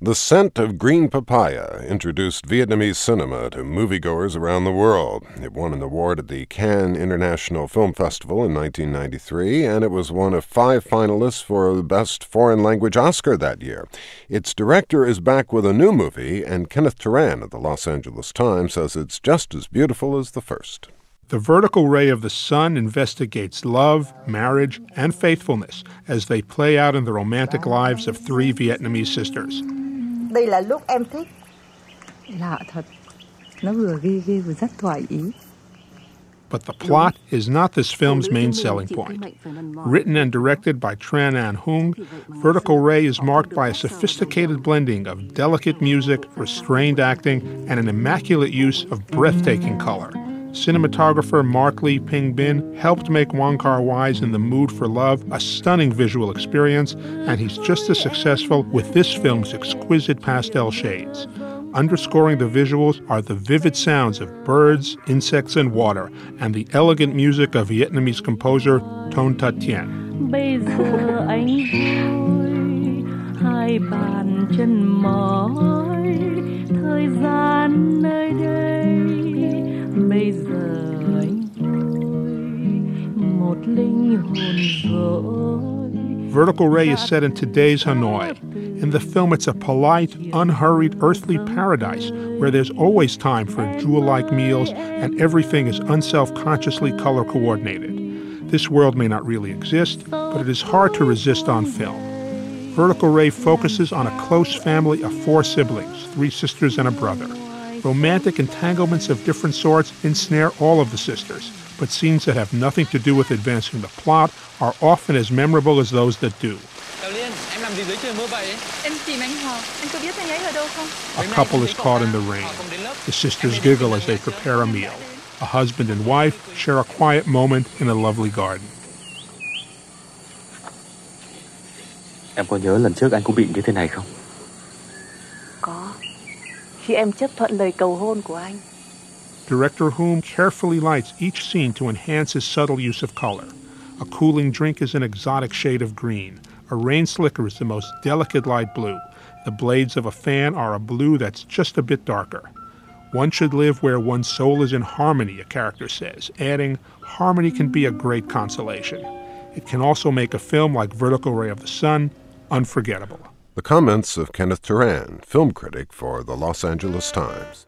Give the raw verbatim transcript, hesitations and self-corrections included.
The Scent of Green Papaya introduced Vietnamese cinema to moviegoers around the world. It won an award at the Cannes International Film Festival in nineteen ninety-three, and it was one of five finalists for the Best Foreign Language Oscar that year. Its director is back with a new movie, and Kenneth Turan of the Los Angeles Times says it's just as beautiful as the first. The Vertical Ray of the Sun investigates love, marriage, and faithfulness as they play out in the romantic lives of three Vietnamese sisters. Đây là lúc em thích. Lạ thật, nó vừa ghê ghê vừa rất thoải ý. But the plot is not this film's main selling point. Written and directed by Tran Anh Hung, Vertical Ray is marked by a sophisticated blending of delicate music, restrained acting, and an immaculate use of breathtaking color. Cinematographer Mark Lee Ping Bin helped make Wong Kar-wai's In the Mood for Love a stunning visual experience, and he's just as successful with this film's exquisite pastel shades. Underscoring the visuals are the vivid sounds of birds, insects, and water, and the elegant music of Vietnamese composer Ton That Tien. Bây giờ anh vui, hai bàn chân mỏi, thời gian nơi đây. Bây giờ anh vui, một linh hồn dối. Vertical Ray is set in today's Hanoi. In the film, it's a polite, unhurried, earthly paradise where there's always time for jewel-like meals and everything is unself-consciously color-coordinated. This world may not really exist, but it is hard to resist on film. Vertical Ray focuses on a close family of four siblings, three sisters and a brother. Romantic entanglements of different sorts ensnare all of the sisters, but scenes that have nothing to do with advancing the plot are often as memorable as those that do. A couple is caught in the rain. The sisters giggle as they prepare a meal. A husband and wife share a quiet moment in a lovely garden. Em có nhớ lần trước anh cũng bị như thế này không? Có. Khi em chấp thuận lời cầu hôn của anh. Director Hung carefully lights each scene to enhance his subtle use of color. A cooling drink is an exotic shade of green. A rain slicker is the most delicate light blue. The blades of a fan are a blue that's just a bit darker. One should live where one's soul is in harmony, a character says, adding, harmony can be a great consolation. It can also make a film like Vertical Ray of the Sun unforgettable. The comments of Kenneth Turan, film critic for the Los Angeles Times.